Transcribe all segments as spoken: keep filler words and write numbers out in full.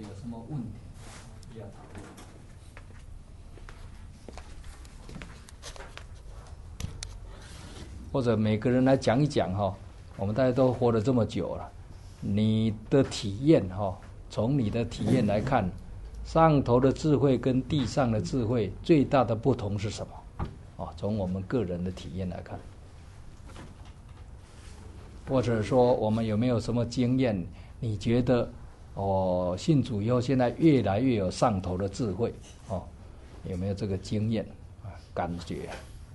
有什么问题要讨论？或者每个人来讲一讲哈，我们大家都活了这么久了，你的体验哈，从你的体验来看，上头的智慧跟地上的智慧最大的不同是什么？哦，从我们个人的体验来看，或者说我们有没有什么经验？你觉得哦，信主以后现在越来越有上头的智慧哦，有没有这个经验啊？感觉？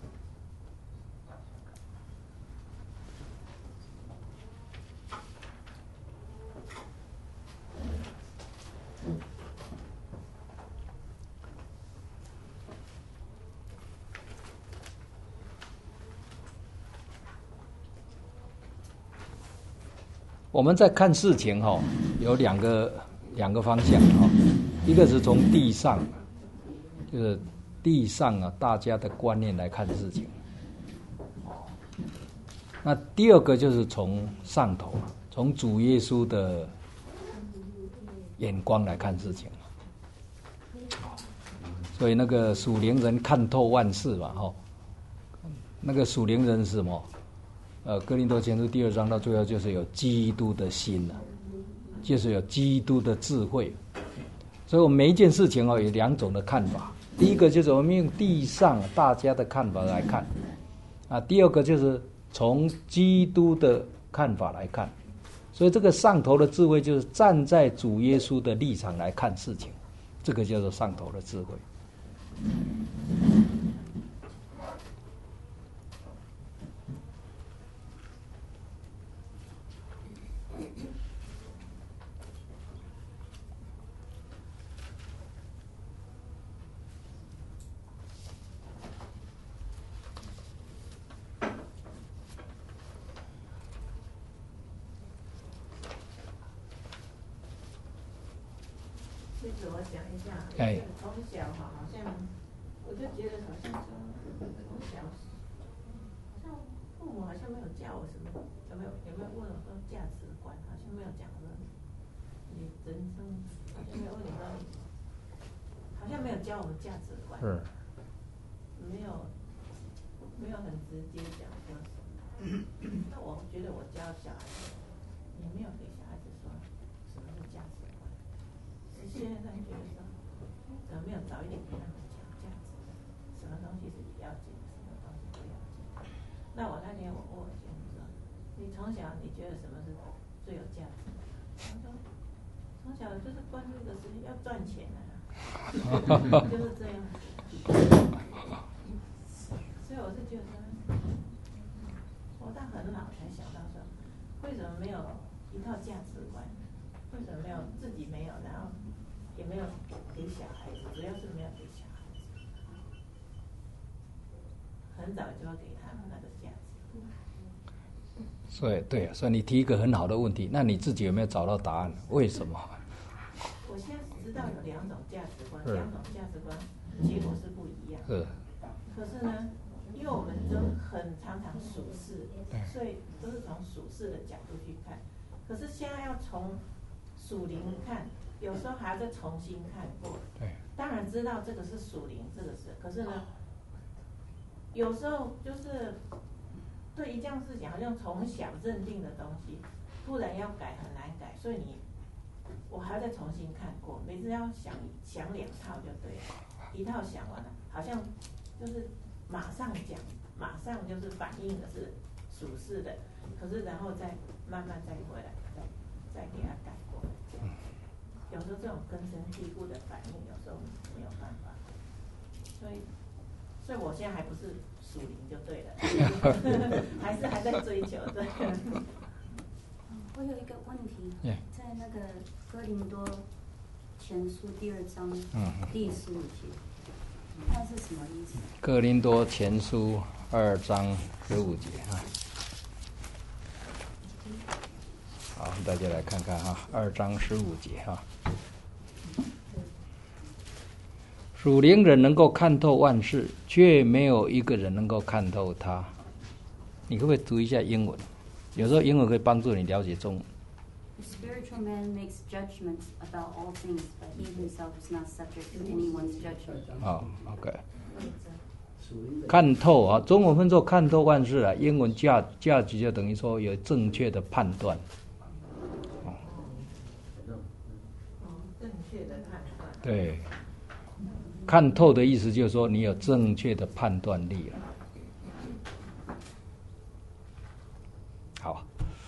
我们在看事情哈、哦，有两个两个方向哈、哦，一个是从地上，就是地上啊大家的观念来看事情，那第二个就是从上头，从主耶稣的眼光来看事情，所以那个属灵人看透万事嘛哈、哦，那个属灵人是什么？呃，哥林多前书第二章到最后就是有基督的心了、啊，就是有基督的智慧。所以我们每一件事情哦有两种的看法，第一个就是我们用地上大家的看法来看，啊，第二个就是从基督的看法来看。所以这个上头的智慧就是站在主耶稣的立场来看事情，这个叫做上头的智慧。 其实我讲一下， 哎， 从小哈，好像我就觉得好像说，从小好像父母好像没有教我什么，有没有有没有问我说价值观，好像没有讲说你人生，好像没有问你说，好像没有教我们价值观， 是， 没有没有很直接讲说什么。那我觉得我教小孩子，也没有给小孩子说什么是价值观。现在觉得说，怎么没有早一点跟他们讲价值？什么东西是要紧的，什么东西不要紧的？那我那天我问我先生说，你从小你觉得什么是最有价值的？他说，从小就是关注的是要赚钱啊，就是这样。所以我是觉得说，我到很老才想到说，为什么没有一套价值观？为什么没有自己没有，然后也没有给小孩子，主要是没有给小孩子，很早就要给他们那个价值。 所以对啊，所以你提一个很好的问题，那你自己有没有找到答案？为什么？ 我现在知道有两种价值观，两种价值观结果是不一样。 是。 可是呢，因为我们都很常常属世，所以都是从属世的角度去看。可是现在要从属灵看，有时候还要再重新看过。 对。当然知道这个是属灵，这个是，可是呢，有时候就是对一件事情，好像从小认定的东西，突然要改很难改，所以你我还要再重新看过。每次要想想两套就对了，一套想完了，好像就是马上讲，马上就是反映的是属世的，可是然后再慢慢再回来，再再给它改过。有时候这种根深蒂固的反应，有时候没有办法，所以，所以我现在还不是属灵就对了，还是还在追求对。 我有一个问题， yeah. 在那个哥林多前书第二章、 嗯、 第十五节，那是什么意思？ 哥林多前书二章十五节啊。好，大家来看看哈，二章十五节哈。属灵人能够看透万事，却没有一个人能够看透他。你可不可以读一下英文？有时候英文可以帮助你了解中文。 The spiritual man makes judgments about all things, but he himself is not subject to anyone's judgment. 好 ，OK。看透啊，中文分作看透万事啊，英文价价值就等于说有正确的判断。 哦，正确的判断。 对，看透的意思就是说你有正确的判断力了。好，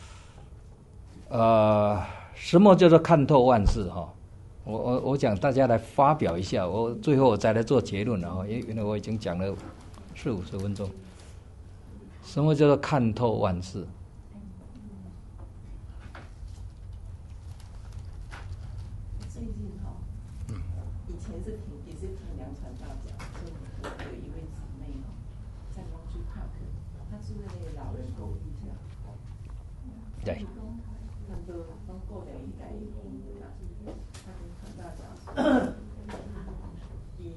呃，什么叫做看透万事哈？我我我讲大家来发表一下，我最后我再来做结论了哈，因因为我已经讲了四五十分钟。什么叫做看透万事？ 最近哈、哦，以前是听也是听梁传道讲，说有一位姊妹哦，在 Monkey Park， 她住在那个老人狗底下， 对。 很多都过了一代一空的啦。他跟传道讲说，以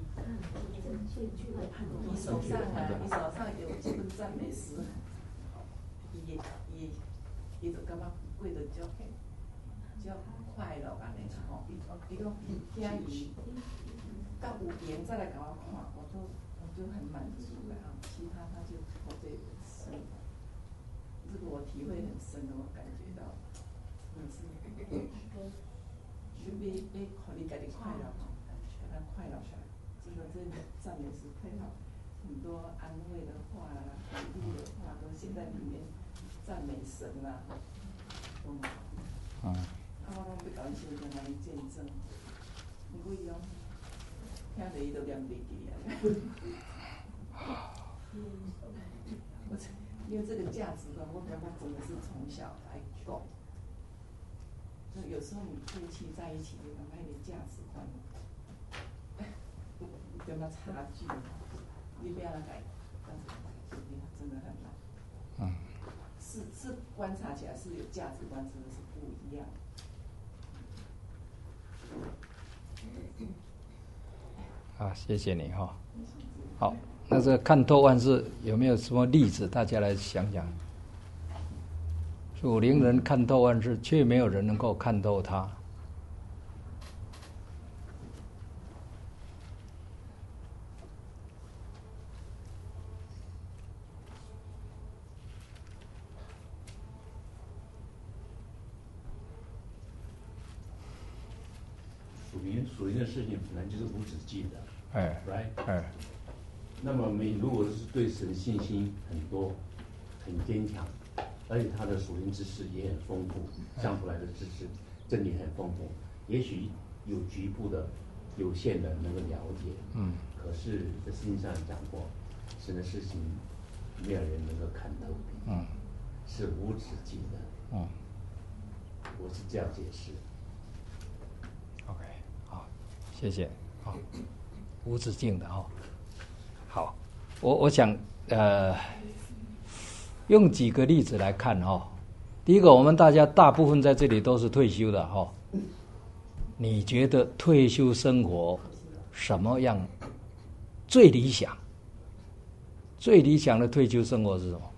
你手上啊，你手上有这本赞美诗，伊伊伊就感觉过得足足快乐安尼啦吼。伊伊讲惊伊到有闲再来给我看，我就我就很满足了啊。其他他就我这个是，这个我体会很深的，我感觉到。嗯，是，就要要让你家己快乐吼，让他快乐下来。这个这赞美诗配合很多安慰的话啦、鼓励的话都写在里面，赞美神啦，嗯，啊，我拢要甲伊相信安尼见证，不过伊讲听着伊都念袂记啊。我因为这个价值观，我感觉真的是从小来讲。就有时候你夫妻在一起，你感觉你价值观有没有差距？你不要来改，但是真的很难。嗯。是是观察起来是有价值观，真的是不一样。 好，谢谢你哈。好，那这看透万事有没有什么例子？大家来想想。属灵人看透万事，却没有人能够看透他。 属灵属灵的事情本来就是无止境的， 哎 ，right， 哎。 那么你如果是对神信心很多、很坚强。而且他的属灵知识也很丰富，讲出来的知识真理很丰富。也许有局部的、有限的能够了解，嗯，可是在圣经上讲过，神的事情没有人能够看透，嗯，是无止境的，嗯，我是这样解释。 OK， 好，谢谢，好，无止境的哈，好，我我想呃。用几个例子来看哈，第一个，我们大家大部分在这里都是退休的哈。你觉得退休生活什么样最理想？最理想的退休生活是什么？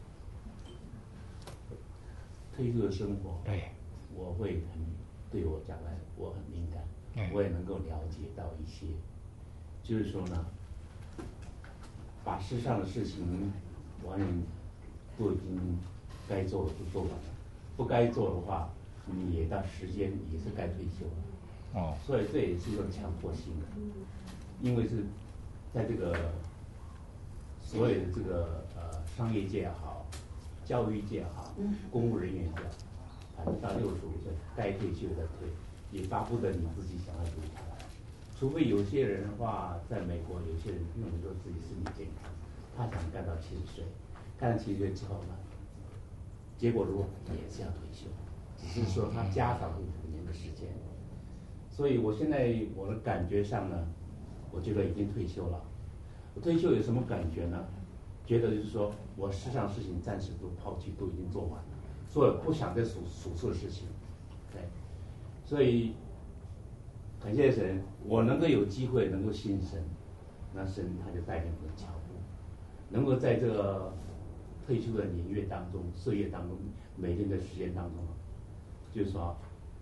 退休的生活， 对， 我会很对我将来我很敏感，我也能够了解到一些，就是说呢，把世上的事情完全。都已经该做的都做完了，不该做的话，你也到时间也是该退休了。哦，所以这也是一种强迫性的，因为是在这个所有的这个呃商业界也好，教育界也好，公务人员也好，反正到六十五岁该退休的退，也巴不得你自己想要留下来。除非有些人的话，在美国有些人认为说自己身体健康，他想干到七十岁。干了七十岁之后呢，结果如果也是要退休，只是说他加少了五年的时间。所以我现在我的感觉上呢，我觉得已经退休了。我退休有什么感觉呢？觉得就是说我世上事情暂时都抛弃，都已经做完了，所以不想再数数数的事情。对，所以感谢神，我能够有机会能够信神，那神他就带领我的脚步，能够在这个。退休的年月当中，岁月当中，每天的时间当中，就是说，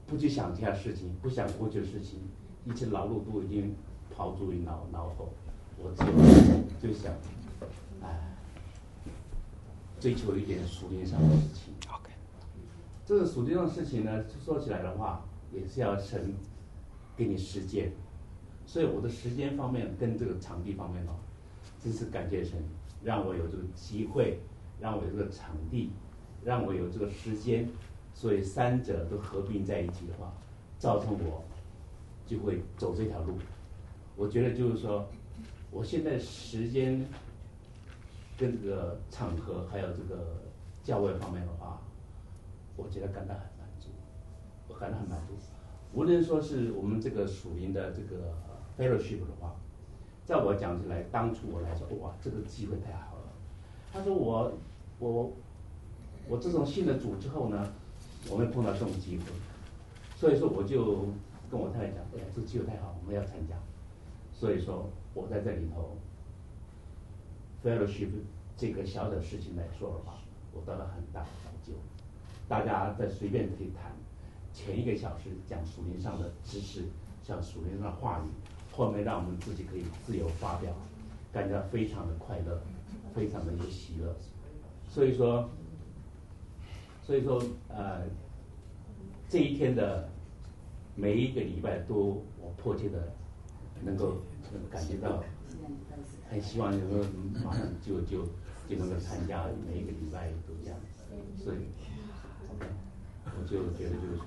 不去想其他事情，不想过去的事情，一切劳碌都已经抛诸于脑脑后，我只有就想，哎，追求一点属灵上的事情。 OK， 这个属灵上的事情呢，说起来的话，也是要神给你时间，所以我的时间方面跟这个场地方面哦，真是感谢神，让我有这个机会，让我有这个场地，让我有这个时间，所以三者都合并在一起的话，造成我就会走这条路。我觉得就是说，我现在时间跟这个场合还有这个教会方面的话，我觉得感到很满足，我感到很满足。无论说是我们这个属灵的这个 fellowship 的话，在我讲起来，当初我来说，哇，这个机会太好了。他说我我我自从信了主之后呢，我没碰到这种机会，所以说我就跟我太太讲，哎呀，这个机会太好，我们要参加。所以说我在这里头 fellowship 这个小的事情来说的话，我得了很大的成就。大家在随便可以谈，前一个小时讲属灵上的知识，讲属灵上的话语，后面让我们自己可以自由发表，感觉到非常的快乐，非常的有喜乐。所以说，所以说呃，这一天的每一个礼拜都我迫切的能够能够感觉到，很希望能够马上就就就能够参加，每一个礼拜都这样。所以 ，OK， 我就觉得就是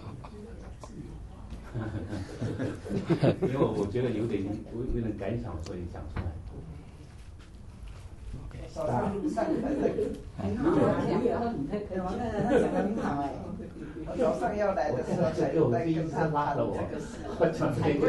说，因为我觉得有点有有点感想，所以讲出来。 早上上来这个，很好啊，讲的王太太她讲的很好哎。我早上要来的时候才有在跟他谈这个事， 我讲这个，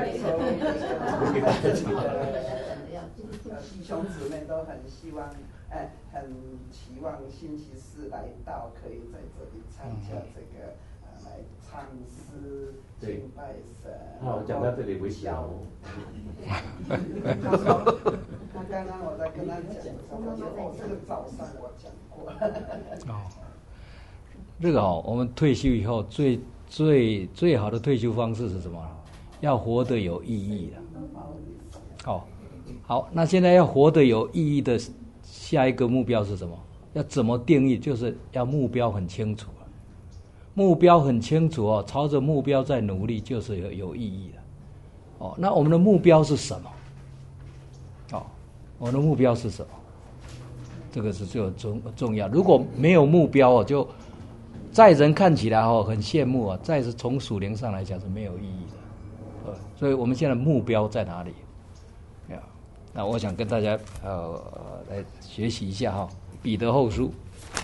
弟兄姊妹都很希望，哎，很期望星期四来到，可以在这里参加这个呃来唱诗、敬拜神。 好，讲到这里为止哦。 他说，他刚刚我在跟他讲的时候，他说哦，这个早上我讲过。 哦，这个哦，我们退休以后最最最好的退休方式是什么？要活得有意义的。哦，好，那现在要活得有意义的下一个目标是什么？要怎么定义？就是要目标很清楚。目标很清楚哦，朝着目标在努力，就是有有意义的。哦，那我们的目标是什么？哦，我们的目标是什么？这个是最重重要。如果没有目标哦，就在人看起来哦很羡慕啊，再是从属灵上来讲是没有意义的。呃，所以我们现在目标在哪里？啊，那我想跟大家呃来学习一下哈，《彼得后书》。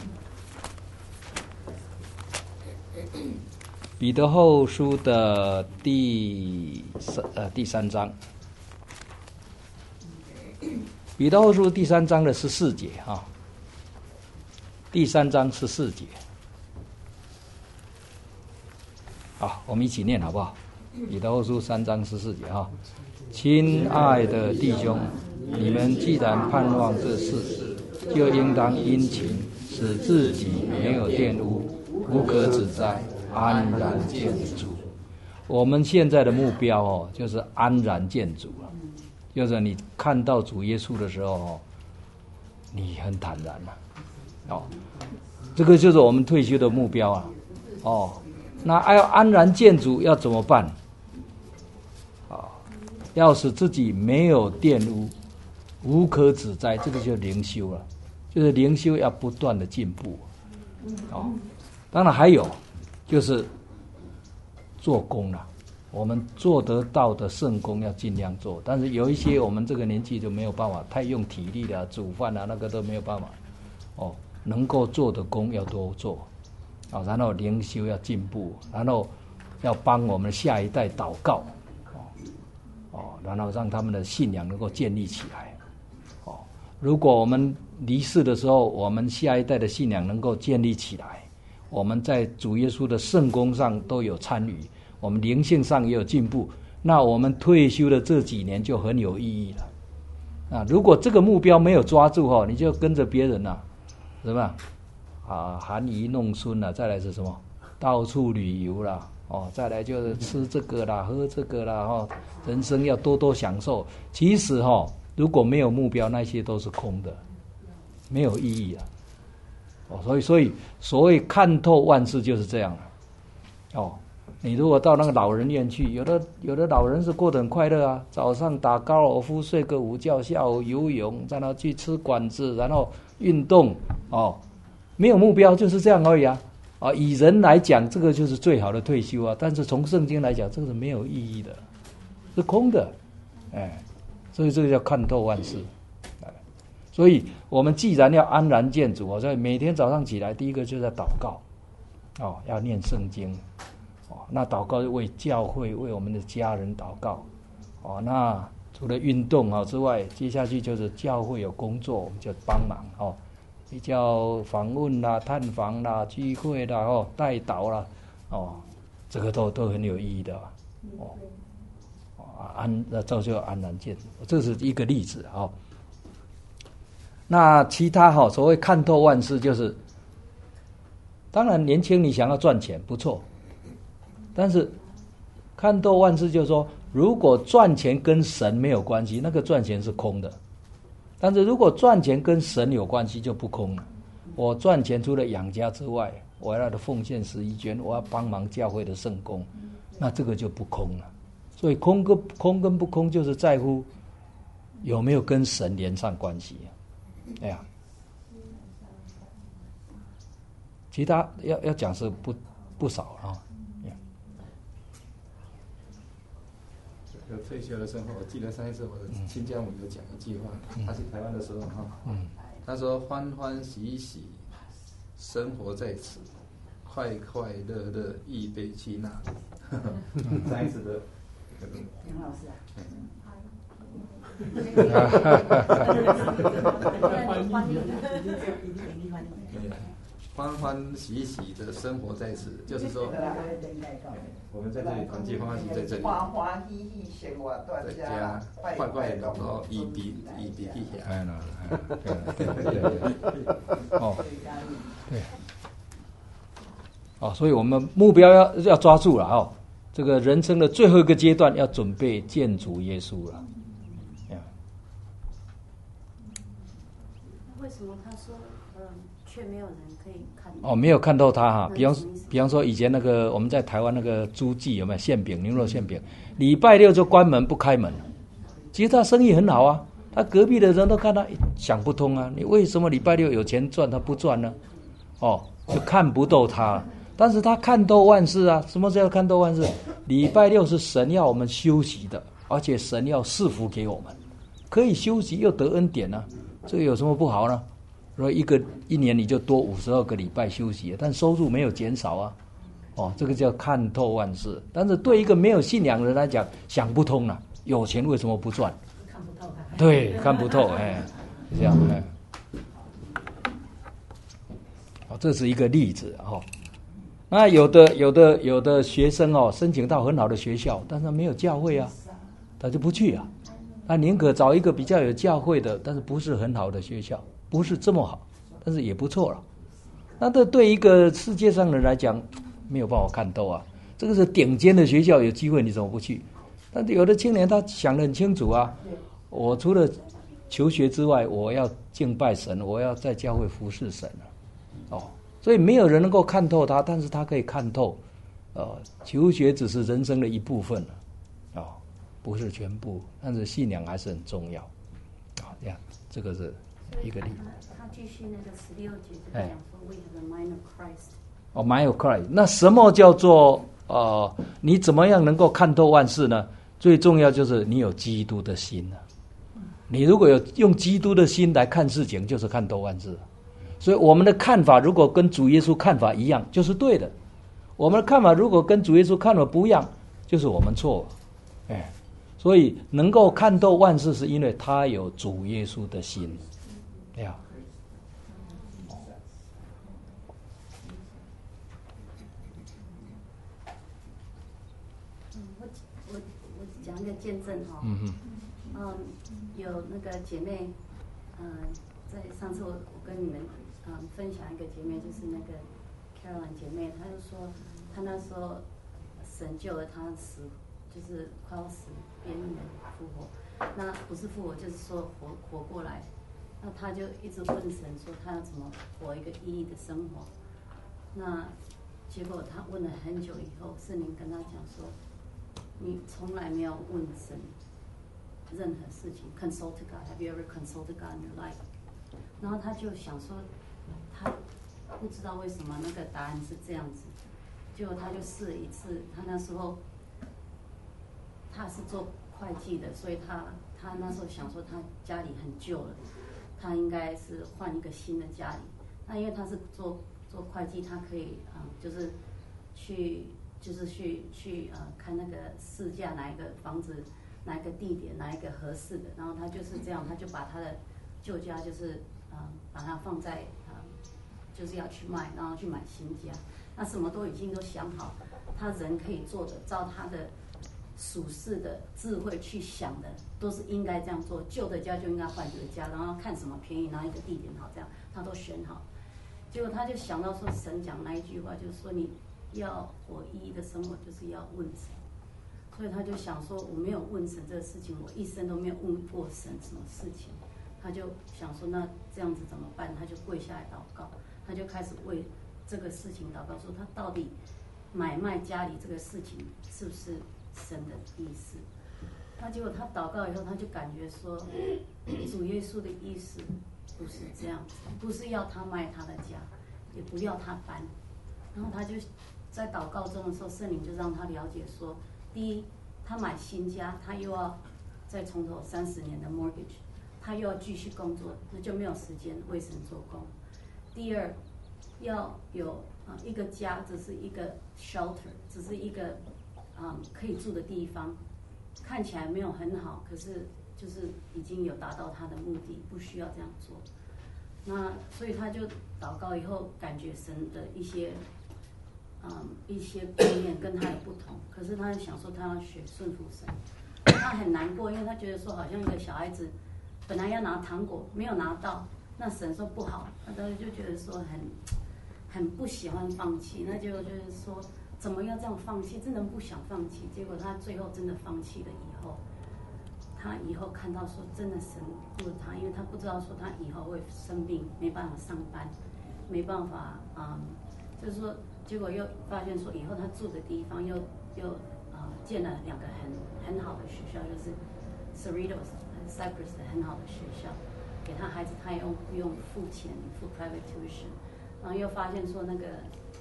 彼得后书的第三呃第三章，彼得后书第三章的十四节啊，第三章十四节，好，我们一起念好不好？彼得后书三章十四节哈，亲爱的弟兄，你们既然盼望这事，就应当殷勤，使自己没有玷污，无可指摘，安然见主。我们现在的目标哦，就是安然见主了。就是你看到主耶稣的时候哦，你很坦然了、啊。哦，这个就是我们退休的目标啊。哦，那要安然见主要怎么办？啊、哦，要使自己没有玷污，无可指摘，这个就灵修了。就是灵修要不断的进步。哦，当然还有。就是做工了，我们做得到的圣工要尽量做，但是有一些我们这个年纪就没有办法，太用体力了，煮饭啊那个都没有办法。哦，能够做的工要多做，啊，然后灵修要进步，然后要帮我们下一代祷告，哦，哦，然后让他们的信仰能够建立起来。哦，如果我们离世的时候，我们下一代的信仰能够建立起来。我们在主耶稣的圣工上都有参与，我们灵性上也有进步，那我们退休的这几年就很有意义了。啊，如果这个目标没有抓住哦，你就跟着别人呐、啊，什么啊，含饴弄孙啦、啊，再来是什么，到处旅游啦， 哦，再来就是吃这个啦，喝这个啦，哦，人生要多多享受。其实哈、哦，如果没有目标，那些都是空的，没有意义啊。哦，所以所以所谓看透万事就是这样了。哦，你如果到那个老人院去，有的有的老人是过得很快乐啊，早上打高尔夫，睡个午觉，下午游泳，然后去吃馆子，然后运动，哦，没有目标就是这样而已啊。啊，以人来讲，这个就是最好的退休啊。但是从圣经来讲，这个是没有意义的，是空的，哎，所以这个叫看透万事。所以我们既然要安然见主，所以每天早上起来，第一个就是要祷告，哦，要念圣经，哦，那祷告为教会、为我们的家人祷告，哦，那除了运动啊之外，接下去就是教会有工作，我们就帮忙哦。比较访问啦、探访啦、聚会啦、哦、带导啦，哦，这个都都很有意义的哦。安，那造就安然见，这是一个例子哦。那其他哈、哦，所谓看透万事，就是当然年轻你想要赚钱不错，但是看透万事就是说，如果赚钱跟神没有关系，那个赚钱是空的。但是如果赚钱跟神有关系，就不空了。我赚钱除了养家之外，我要的奉献十一捐，我要帮忙教会的圣工，那这个就不空了。所以空跟空跟不空，就是在乎有没有跟神连上关系。哎呀，其他要要讲是不不少啊。 有退休的生活，我记得上一次我的亲家母有讲一句话，嗯、他去台湾的时候哈，嗯、他说欢欢喜喜，生活在此，快快乐乐，一杯去那里。上一次的杨老师啊。 欢欢喜喜的生活在此，就是说，我们在这里团聚，欢欢喜在这里， 欢欢喜喜生活在家， 快快乐乐，一比一比一下。 哎啦，对对对，哦，对，哦，所以我们目标要要抓住了哦。这个人生的最后一个阶段，要准备见主耶稣了。 为什么他说，嗯，却没有人可以看？ 哦，没有看到他哈。比方比方说，以前那个我们在台湾那个诸记有没有馅饼牛肉馅饼？礼拜六就关门不开门了。其实他生意很好啊，他隔壁的人都看他想不通啊，你为什么礼拜六有钱赚他不赚呢？哦，就看不透他。但是他看透万事啊。什么叫看透万事？礼拜六是神要我们休息的，而且神要赐福给我们，可以休息又得恩典啊。这个有什么不好呢？所以一个一年你就多五十二个礼拜休息，但收入没有减少啊。哦，这个叫看透万事。但是对一个没有信仰的人来讲，想不通了、啊。有钱为什么不赚？ 看不透他。 对，看不透，哎，这样哎。哦，这是一个例子哈、哦。那有的有的有的学生哦，申请到很好的学校，但是他没有教会啊，他就不去啊。他宁可找一个比较有教会的，但是不是很好的学校，不是这么好，但是也不错了。那这对一个世界上的人来讲，没有办法看透啊。这个是顶尖的学校，有机会你怎么不去？但是有的青年他想得很清楚啊，我除了求学之外，我要敬拜神，我要在教会服侍神啊。哦，所以没有人能够看透他，但是他可以看透，呃，求学只是人生的一部分了。不是全部，但是信仰还是很重要，啊，这样，这个是一个例子。 他继续那个十六节就讲说 ，We have the mind of Christ。 哦 ，mind of Christ。那什么叫做呃？你怎么样能够看透万事呢？最重要就是你有基督的心啊。你如果有用基督的心来看事情，就是看透万事。所以我们的看法如果跟主耶稣看法一样，就是对的；我们的看法如果跟主耶稣看法不一样，就是我们错了。哎。所以能够看透万事，是因为他有主耶稣的心，呀。 嗯，我我我讲一个见证哈、哦。 嗯哼。 嗯，有那个姐妹，嗯、呃，在上次我我跟你们嗯分享一个姐妹，就是那个 Caroline 姐妹，她就说她那时候神救了他死，就是快要死边缘复活。那不是复活，就是说活活过来。那他就一直问神说，他要怎么活一个意义的生活？那结果他问了很久以后，圣灵跟他讲说，你从来没有问神任何事情 ，consult God。Have you ever consulted God in your life？ 然后他就想说，他不知道为什么那个答案是这样子。结果他就试了一次，他那时候他是做会计的，所以他他那时候想说他家里很旧了，他应该是换一个新的家里。那因为他是做做会计，他可以啊、嗯，就是去就是去去呃看那个市价哪一个房子哪一个地点哪一个合适的，然后他就是这样，他就把他的旧家就是啊、呃、把它放在啊、呃、就是要去卖，然后去买新家。那什么都已经都想好，他人可以做的，照他的属世的智慧去想的，都是应该这样做。旧的家就应该换这个家，然后看什么便宜，然后一个地点好，这样他都选好。结果他就想到说，神讲那一句话，就是说你要活意义的生活，就是要问神。所以他就想说，我没有问神这个事情，我一生都没有问过神什么事情。他就想说，那这样子怎么办？他就跪下来祷告，他就开始为这个事情祷告，说他到底买卖家里这个事情是不是神的意思？那结果他祷告以后，他就感觉说，主耶稣的意思不是这样子，不是要他卖他的家，也不要他搬。然后他就在祷告中的时候，圣灵就让他了解说，第一，他买新家，他又要再从头三十年的 mortgage， 他又要继续工作，那就没有时间为神做工。第二，要有啊、呃、一个家，只是一个 shelter， 只是一个啊、呃、可以住的地方，看起来没有很好，可是就是已经有达到他的目的，不需要这样做。那所以他就祷告以后，感觉神的一些嗯一些观念跟他有不同，可是他想说他要学顺服神，他很难过，因为他觉得说好像一个小孩子本来要拿糖果没有拿到，那神说不好，那他就觉得说很很不喜欢放弃，那结果就是说怎么要这样放弃，真的不想放弃，结果他最后真的放弃了以后，他以后看到说真的神顾了他，因为他不知道说他以后会生病，没办法上班，没办法啊、嗯，就是说结果又发现说以后他住的地方又又啊、呃、建了两个很很好的学校，就是 Cerritos Cyprus 的很好的学校，给他孩子他也用不用付钱付 private tuition， 然后又发现说那个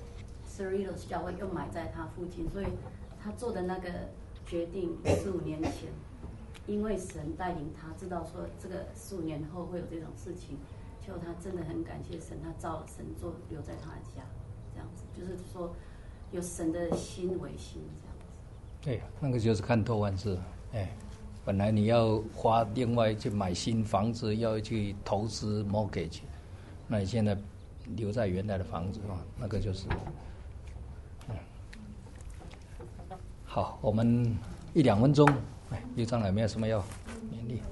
Cerritos 教会又买在他附近，所以他做的那个决定十五年前。因为神带领他，知道说这个十五年后会有这种事情，结果他真的很感谢神，他照了神做，留在他的家，这样子，就是说有神的心为心，这样子。 对，那个就是看透万事。哎，本来你要花另外去买新房子，要去投资 mortgage， 那你现在留在原来的房子啊，那个就是。嗯，好，我们一两分钟。哎，刘长老有没有什么要勉励？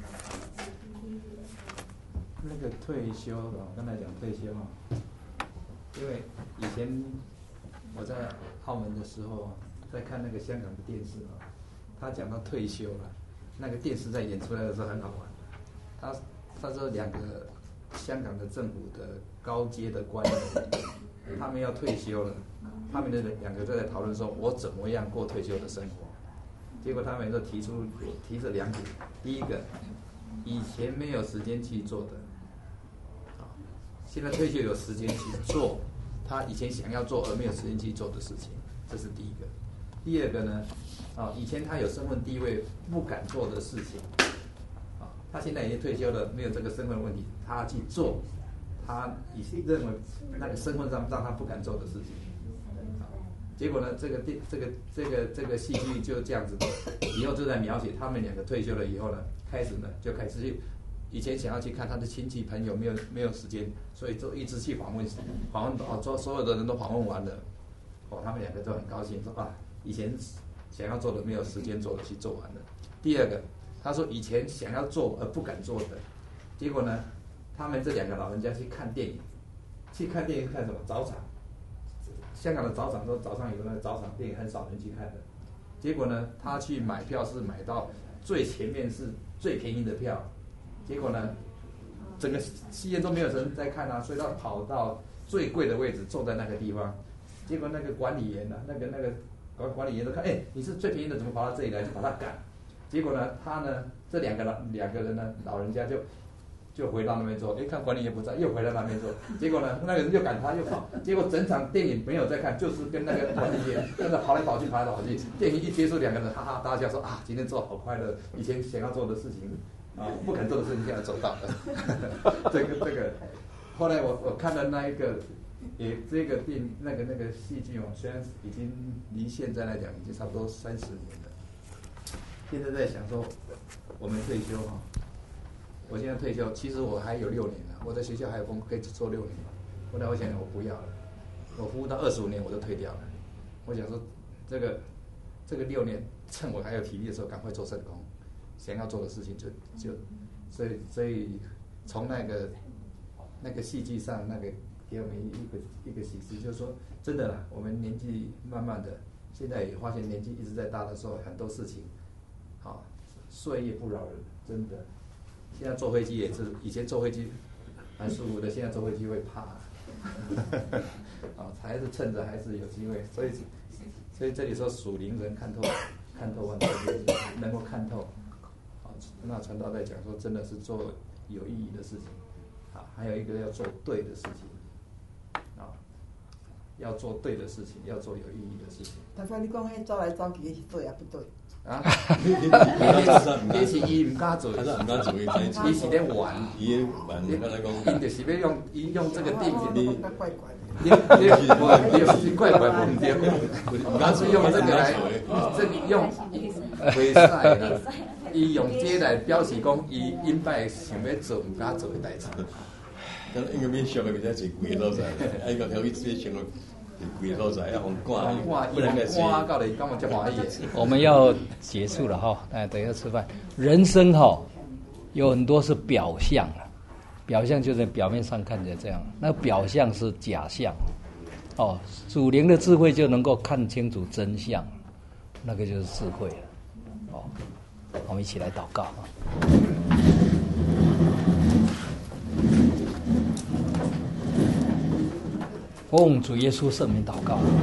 那个退休的，刚才讲退休啊，因为以前我在澳门的时候，在看那个香港的电视啊，他讲到退休了，那个电视在演出来的时候很好玩。他他说两个香港的政府的高阶的官员，他们要退休了，他们的两个都在讨论说，我怎么样过退休的生活。结果他们就提出提着两点，第一个，以前没有时间去做的，啊，现在退休有时间去做他以前想要做而没有时间去做的事情，这是第一个。第二个呢，啊，以前他有身份地位不敢做的事情，啊，他现在已经退休了，没有这个身份问题，他去做他以前认为那个身份上让他不敢做的事情。结果呢，这个电这个这个这个戏剧就这样子，以后就在描写他们两个退休了以后呢，开始呢就开始去，以前想要去看他的亲戚朋友，没有没有时间，所以就一直去访问，访问哦，所所有的人都访问完了，哦，他们两个都很高兴，说啊，以前想要做的没有时间做的去做完了。第二个，他说以前想要做而不敢做的，结果呢，他们这两个老人家去看电影，去看电影看什么？早场。香港的早场都早上有那个早场电影，很少人去看的。 结果呢，他去买票是买到最前面是最便宜的票，结果呢，整个戏院都没有人在看啊，所以他跑到最贵的位置坐在那个地方，结果那个管理员呢、啊，那个那个管管理员都看，哎，你是最便宜的，怎么跑到这里来，就把他赶。结果呢，他呢，这两个老两个人呢，老人家就就回到那边坐，哎，看管理员不在，又回到那边坐。结果呢，那个人又赶他，又跑。结果整场电影没有在看，就是跟那个管理员跟着跑来跑去，跑来跑去。电影一结束，两个人哈哈大笑说啊，今天做好快乐，以前想要做的事情啊，不肯做的事情现在做到了。这个这个，后来我我看了那一个。也这个电那个那个戏剧哦，虽然已经离现在来讲已经差不多三十年了。现在在想说，我们退休哈，我现在退休，其实我还有六年了，我在学校还有工可以做六年。后来我想想，我不要了，我服务到二十五年我就退掉了。我想说，这个这个六年趁我还有体力的时候，赶快做圣工，想要做的事情就就，所以所以从那个那个戏剧上那个。给我们一个一个启示，就是说，真的啦，我们年纪慢慢的，现在也发现年纪一直在大的时候，很多事情，好，岁月不饶人，真的。现在坐飞机也是，以前坐飞机蛮舒服的，现在坐飞机会怕。啊，还是趁着还是有机会，所以所以这里说属灵人看透看透万事，能够看透。好，那传道在讲说，真的是做有意义的事情。好，还有一个要做对的事情。啊，要做对的事情，要做有意义的事情。 大哥，你讲迄走来走去，是对也不对？ 啊，迄是伊唔敢做， 他是唔敢做， 伊是咧玩， 伊咧玩，你刚才讲， 伊就是要用，伊用这个定义， 怪怪的。 你你你是怪怪不对，唔敢是用这个来，这个用袂使啦，伊用这来表示讲，伊因摆想要做唔敢做的代志。 咁应该变俗嘅，变咗一贵所在，啊，个条件直接成个贵所在，啊，红挂，不能个挂到嚟，根本就欢喜。 我们要结束了哈，哎，等一下吃饭。人生哈有很多是表象啊，表象就是表面上看起来这样，那表象是假象。哦，属灵的智慧就能够看清楚真相，那个就是智慧了。哦，我们一起来祷告啊。奉主耶稣圣名祷告。